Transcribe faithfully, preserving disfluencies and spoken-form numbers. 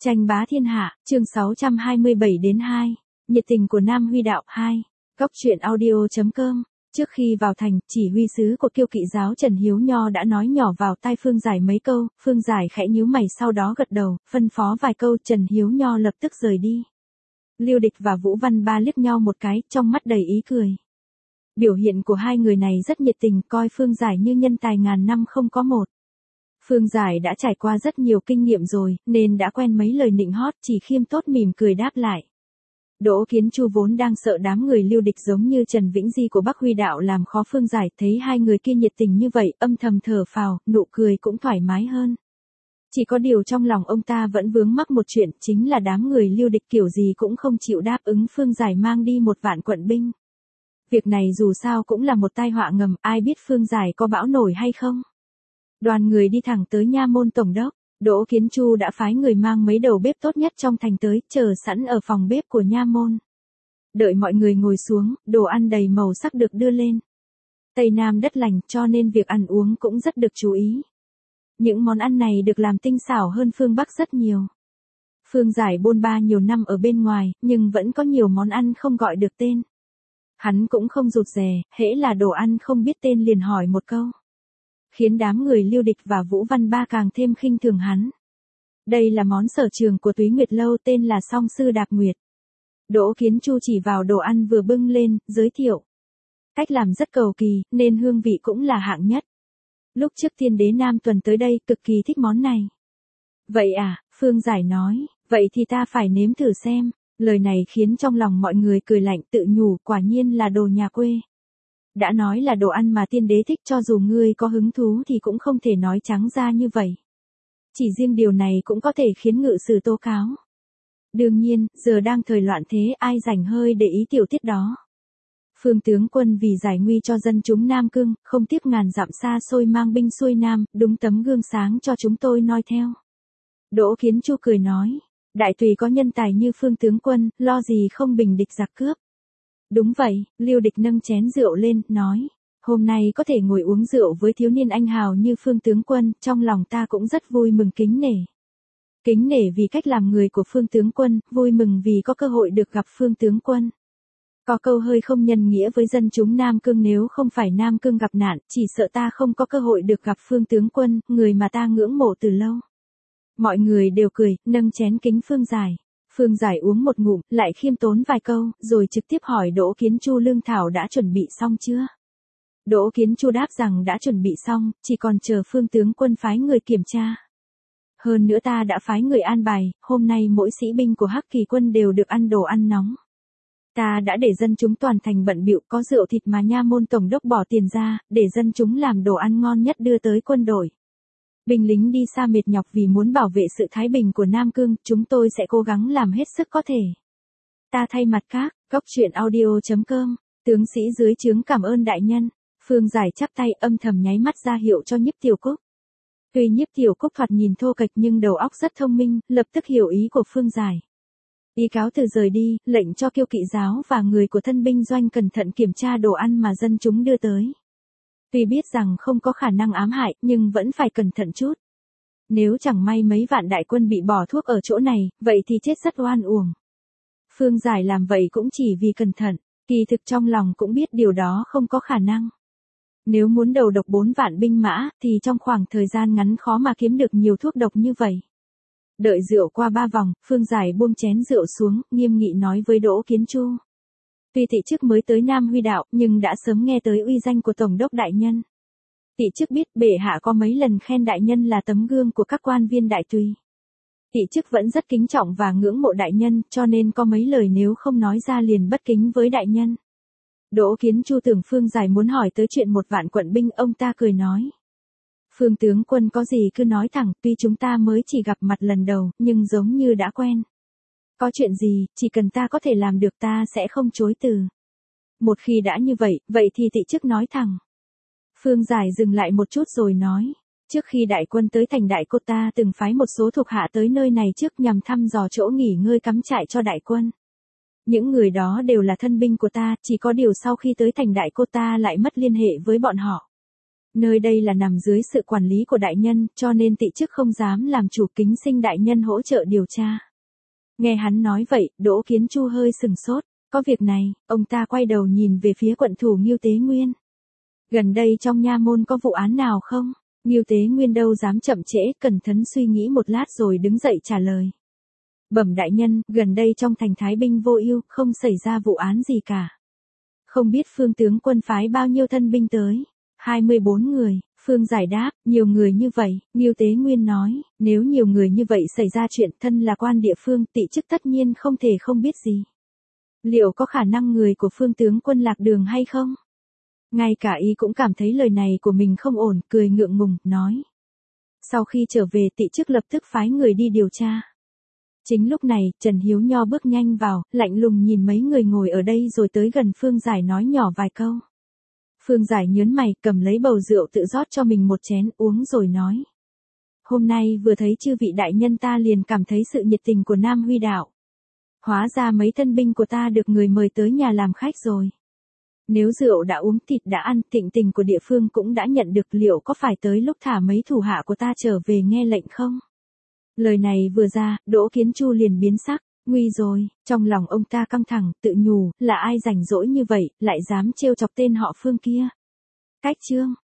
Tranh bá thiên hạ, chương sáu trăm hai mươi bảy đến hai. Nhiệt tình của Nam Huy Đạo hai. Góc truyện audio.com. Trước khi vào thành, chỉ huy sứ của Kiêu Kỵ giáo Trần Hiếu Nho đã nói nhỏ vào tai Phương Giải mấy câu, Phương Giải khẽ nhíu mày sau đó gật đầu, phân phó vài câu, Trần Hiếu Nho lập tức rời đi. Lưu Địch và Vũ Văn Ba liếc nhau một cái, trong mắt đầy ý cười. Biểu hiện của hai người này rất nhiệt tình, coi Phương Giải như nhân tài ngàn năm không có một. Phương Giải đã trải qua rất nhiều kinh nghiệm rồi, nên đã quen mấy lời nịnh hót, chỉ khiêm tốt mỉm cười đáp lại. Đỗ Kiến Chu vốn đang sợ đám người Lưu Địch giống như Trần Vĩnh Di của Bắc Huy Đạo làm khó Phương Giải, thấy hai người kia nhiệt tình như vậy, âm thầm thở phào, nụ cười cũng thoải mái hơn. Chỉ có điều trong lòng ông ta vẫn vướng mắc một chuyện, chính là đám người Lưu Địch kiểu gì cũng không chịu đáp ứng Phương Giải mang đi một vạn quận binh. Việc này dù sao cũng là một tai họa ngầm, ai biết Phương Giải có bão nổi hay không. Đoàn người đi thẳng tới nha môn tổng đốc, Đỗ Kiến Chu đã phái người mang mấy đầu bếp tốt nhất trong thành tới, chờ sẵn ở phòng bếp của nha môn. Đợi mọi người ngồi xuống, đồ ăn đầy màu sắc được đưa lên. Tây Nam đất lành, cho nên việc ăn uống cũng rất được chú ý. Những món ăn này được làm tinh xảo hơn phương Bắc rất nhiều. Phương Giải bôn ba nhiều năm ở bên ngoài, nhưng vẫn có nhiều món ăn không gọi được tên. Hắn cũng không rụt rè, hễ là đồ ăn không biết tên liền hỏi một câu. Khiến đám người Lưu Địch và Vũ Văn Ba càng thêm khinh thường hắn. Đây là món sở trường của Túy Nguyệt Lâu, tên là Song Sư Đạp Nguyệt. Đỗ Kiến Chu chỉ vào đồ ăn vừa bưng lên, giới thiệu. Cách làm rất cầu kỳ, nên hương vị cũng là hạng nhất. Lúc trước Tiên Đế Nam Tuần tới đây, cực kỳ thích món này. Vậy à, Phương Giải nói, vậy thì ta phải nếm thử xem. Lời này khiến trong lòng mọi người cười lạnh, tự nhủ, quả nhiên là đồ nhà quê. Đã nói là đồ ăn mà Tiên Đế thích, cho dù ngươi có hứng thú thì cũng không thể nói trắng ra như vậy. Chỉ riêng điều này cũng có thể khiến ngự sử tố cáo. Đương nhiên, giờ đang thời loạn thế, ai rảnh hơi để ý tiểu tiết đó. Phương tướng quân vì giải nguy cho dân chúng Nam Cương, không tiếc ngàn dặm xa xôi mang binh xuôi Nam, đúng tấm gương sáng cho chúng tôi noi theo. Đỗ Kiến Chu cười nói, đại tùy có nhân tài như Phương tướng quân, lo gì không bình địch giặc cướp. Đúng vậy, Lưu Địch nâng chén rượu lên, nói, hôm nay có thể ngồi uống rượu với thiếu niên anh hào như Phương tướng quân, trong lòng ta cũng rất vui mừng kính nể. Kính nể vì cách làm người của Phương tướng quân, vui mừng vì có cơ hội được gặp Phương tướng quân. Có câu hơi không nhân nghĩa với dân chúng Nam Cương, nếu không phải Nam Cương gặp nạn, chỉ sợ ta không có cơ hội được gặp Phương tướng quân, người mà ta ngưỡng mộ từ lâu. Mọi người đều cười, nâng chén kính Phương Giải. Phương Giải uống một ngụm, lại khiêm tốn vài câu, rồi trực tiếp hỏi Đỗ Kiến Chu lương thảo đã chuẩn bị xong chưa? Đỗ Kiến Chu đáp rằng đã chuẩn bị xong, chỉ còn chờ Phương tướng quân phái người kiểm tra. Hơn nữa ta đã phái người an bài, hôm nay mỗi sĩ binh của Hắc Kỳ quân đều được ăn đồ ăn nóng. Ta đã để dân chúng toàn thành bận bịu, có rượu thịt mà nha môn tổng đốc bỏ tiền ra, để dân chúng làm đồ ăn ngon nhất đưa tới quân đội. Binh lính đi xa mệt nhọc vì muốn bảo vệ sự thái bình của Nam Cương, chúng tôi sẽ cố gắng làm hết sức có thể. Ta thay mặt các, góc truyện audio.com, tướng sĩ dưới trướng cảm ơn đại nhân. Phương Giải chắp tay âm thầm nháy mắt ra hiệu cho Nhiếp Tiểu Cúc. Tuy Nhiếp Tiểu Cúc thoạt nhìn thô kệch nhưng đầu óc rất thông minh, lập tức hiểu ý của Phương Giải. Y cáo từ rời đi, lệnh cho Kiêu Kỵ giáo và người của thân binh doanh cẩn thận kiểm tra đồ ăn mà dân chúng đưa tới. Tuy biết rằng không có khả năng ám hại, nhưng vẫn phải cẩn thận chút. Nếu chẳng may mấy vạn đại quân bị bỏ thuốc ở chỗ này, vậy thì chết rất oan uổng. Phương Giải làm vậy cũng chỉ vì cẩn thận, kỳ thực trong lòng cũng biết điều đó không có khả năng. Nếu muốn đầu độc bốn vạn binh mã, thì trong khoảng thời gian ngắn khó mà kiếm được nhiều thuốc độc như vậy. Đợi rượu qua ba vòng, Phương Giải buông chén rượu xuống, nghiêm nghị nói với Đỗ Kiến Chu. Tuy thị chức mới tới Nam Huy Đạo, nhưng đã sớm nghe tới uy danh của Tổng đốc đại nhân. Thị chức biết bệ hạ có mấy lần khen đại nhân là tấm gương của các quan viên đại tùy. Thị chức vẫn rất kính trọng và ngưỡng mộ đại nhân, cho nên có mấy lời nếu không nói ra liền bất kính với đại nhân. Đỗ Kiến Chu tưởng Phương Giải muốn hỏi tới chuyện một vạn quận binh, ông ta cười nói. Phương tướng quân có gì cứ nói thẳng, tuy chúng ta mới chỉ gặp mặt lần đầu, nhưng giống như đã quen. Có chuyện gì, chỉ cần ta có thể làm được ta sẽ không chối từ. Một khi đã như vậy, vậy thì thị chức nói thẳng. Phương Giải dừng lại một chút rồi nói. Trước khi đại quân tới thành Đại Cốt ta từng phái một số thuộc hạ tới nơi này trước nhằm thăm dò chỗ nghỉ ngơi cắm trại cho đại quân. Những người đó đều là thân binh của ta, chỉ có điều sau khi tới thành Đại Cốt ta lại mất liên hệ với bọn họ. Nơi đây là nằm dưới sự quản lý của đại nhân, cho nên tị chức không dám làm chủ, kính xin đại nhân hỗ trợ điều tra. Nghe hắn nói vậy, Đỗ Kiến Chu hơi sừng sốt, có việc này, ông ta quay đầu nhìn về phía quận thủ Ngưu Tế Nguyên. Gần đây trong nha môn có vụ án nào không? Ngưu Tế Nguyên đâu dám chậm trễ, cẩn thận suy nghĩ một lát rồi đứng dậy trả lời. Bẩm đại nhân, gần đây trong thành Thái Binh vô ưu, không xảy ra vụ án gì cả. Không biết Phương tướng quân phái bao nhiêu thân binh tới? hai mươi bốn người, Phương giải đáp, nhiều người như vậy, Ngưu Tế Nguyên nói, nếu nhiều người như vậy xảy ra chuyện, thân là quan địa phương, tị chức tất nhiên không thể không biết gì. Liệu có khả năng người của Phương tướng quân lạc đường hay không? Ngay cả y cũng cảm thấy lời này của mình không ổn, cười ngượng ngùng, nói. Sau khi trở về tị chức lập tức phái người đi điều tra. Chính lúc này, Trần Hiếu Nho bước nhanh vào, lạnh lùng nhìn mấy người ngồi ở đây rồi tới gần Phương Giải nói nhỏ vài câu. Phương Giải nhớn mày, cầm lấy bầu rượu tự rót cho mình một chén uống rồi nói. Hôm nay vừa thấy chư vị đại nhân ta liền cảm thấy sự nhiệt tình của Nam Huy đạo. Hóa ra mấy thân binh của ta được người mời tới nhà làm khách rồi. Nếu rượu đã uống, thịt đã ăn, thịnh tình của địa phương cũng đã nhận được, liệu có phải tới lúc thả mấy thủ hạ của ta trở về nghe lệnh không? Lời này vừa ra, Đỗ Kiến Chu liền biến sắc, nguy rồi, trong lòng ông ta căng thẳng, tự nhủ, là ai rảnh rỗi như vậy, lại dám trêu chọc tên họ Phương kia. Cách chương